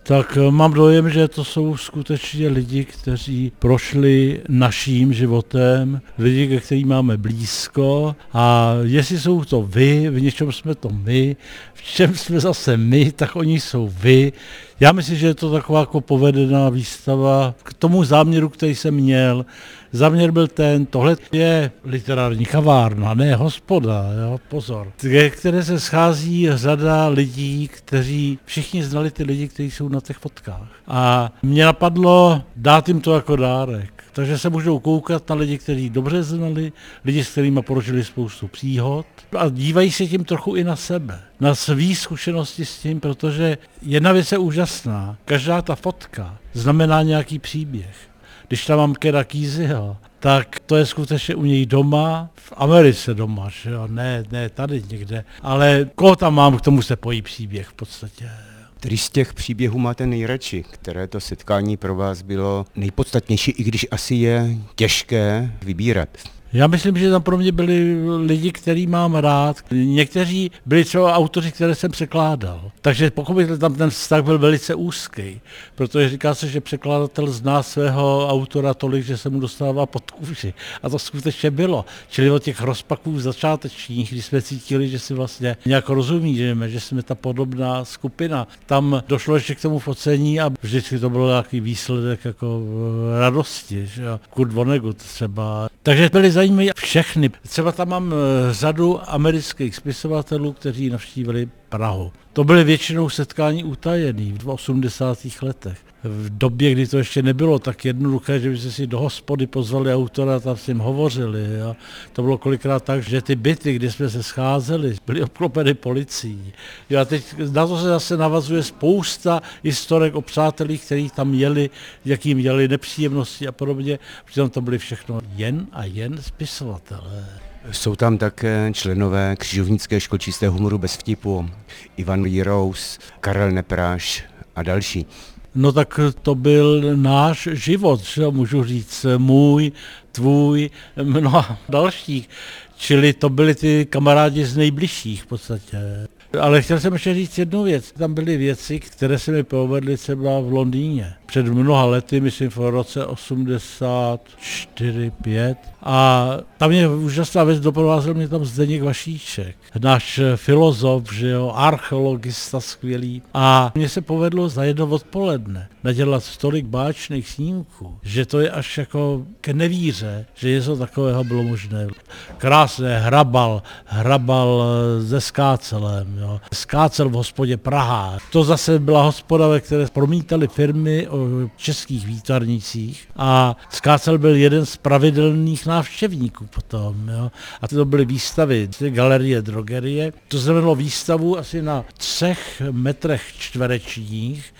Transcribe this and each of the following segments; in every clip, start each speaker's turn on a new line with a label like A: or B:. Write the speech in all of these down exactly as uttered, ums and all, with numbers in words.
A: tak mám dojem, že to jsou skutečně lidi, kteří prošli naším životem, lidi, ke kterým máme blízko a jestli jsou to vy, v něčem jsme to my, v čem jsme zase my, tak oni jsou vy. Já myslím, že je to taková jako povedená výstava k tomu záměru, který jsem měl. Záměr byl ten, tohle je literární kavárna, ne hospoda, jo, pozor, které se schází řada lidí, kteří všichni znali ty lidi, kteří jsou na těch fotkách. A mě napadlo dát jim to jako dárek. Takže se můžou koukat na lidi, kteří dobře znali, lidi, s kterými prožili spoustu příhod a dívají se tím trochu i na sebe, na svý zkušenosti s tím, protože jedna věc je úžasná. Každá ta fotka znamená nějaký příběh. Když tam mám Keda Keseyho, tak to je skutečně u něj doma, v Americe doma, že jo? Ne, ne tady někde, ale koho tam mám, k tomu se pojí příběh v podstatě.
B: Který z těch příběhů máte nejradši? Které to setkání pro vás bylo nejpodstatnější, i když asi je těžké vybírat?
A: Já myslím, že tam pro mě byli lidi, který mám rád. Někteří byli třeba autoři, které jsem překládal. Takže pokud tam ten vztah byl velice úzký, protože říká se, že překladatel zná svého autora tolik, že se mu dostává pod kůži. A to skutečně bylo. Čili od těch rozpaků začátečních, kdy jsme cítili, že si vlastně nějak rozumíme, že jsme ta podobná skupina. Tam došlo ještě k tomu focení a vždycky to byl nějaký výsledek jako radosti. Že? Kurt Vonnegut třeba. Takže byli zajímají všechny. Třeba tam mám řadu amerických spisovatelů, kteří navštívili Prahu. To byly většinou setkání utajený v osmdesátých letech. V době, kdy to ještě nebylo tak jednoduché, že by se si do hospody pozvali autora a tam s ním hovořili. Jo. To bylo kolikrát tak, že ty byty, kde jsme se scházeli, byly obklopeny policií. Jo, a teď na to se zase navazuje spousta historek o přátelích, kteří tam jeli, jakým jeli nepříjemnosti a podobně. Přitom to byly všechno jen a jen spisovatelé.
B: Jsou tam také členové křižovnické školy čistého humoru bez vtipu, Ivan Jirous, Karel Nepráš a další.
A: No tak to byl náš život, že můžu říct, můj, tvůj, mnoha dalších. Čili to byli ty kamarádi z nejbližších v podstatě. Ale chtěl jsem ještě říct jednu věc. Tam byly věci, které se mi povedly třeba v Londýně. Před mnoha lety, myslím v roce osmdesát čtyři pět. A tam je úžasná věc, doprovázel mě tam Zdeněk Vašíček, náš filozof, že jo, archeologista skvělý. A mně se povedlo za jedno odpoledne nadělat tolik báječných snímků, že to je až jako ke nevíře, že něco takového bylo možné. Krásné, hrabal, hrabal se skácelem, jo. Skácel v hospodě Praha. To zase byla hospoda, ve které promítali firmy o českých výtvarnících a Skácel byl jeden z pravidelných návštěvníků potom. Jo. A to byly výstavy, galerie, drogerie. To znamenalo výstavu asi na třech metrech čtverečních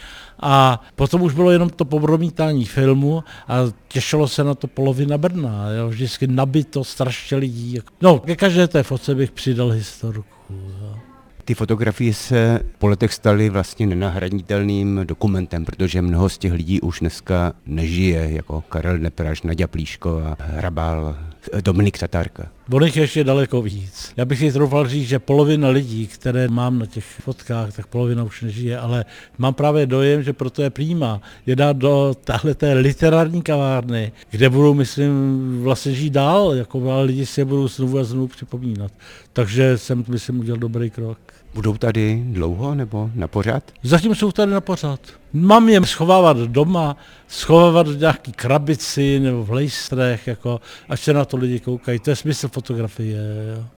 A: a potom už bylo jenom to promítání filmu a těšilo se na to polovina Brna. Jo. Vždycky nabito strašně lidí. No, ke každé té fotce bych přidal historku. Jo.
B: Ty fotografie se po letech staly vlastně nenahraditelným dokumentem, protože mnoho z těch lidí už dneska nežije, jako Karel Nepráš, Naďa Plíšková, Hrabal, Dominik Tatárka.
A: Ono jich ještě daleko víc. Já bych si troufal říct, že polovina lidí, které mám na těch fotkách, tak polovina už nežije, ale mám právě dojem, že proto je prýma je dát do téhleté literární kavárny, kde budou, myslím, vlastně žít dál, jako lidi si je budou znovu a znovu připomínat. Takže jsem, myslím, udělal dobrý krok.
B: Budou tady dlouho nebo na pořád?
A: Zatím jsou tady na pořád. Mám je schovávat doma, schovávat v nějaký krabici nebo v lejstrech, jako, až se na to lidi koukají. To je smysl fotografie. Jo.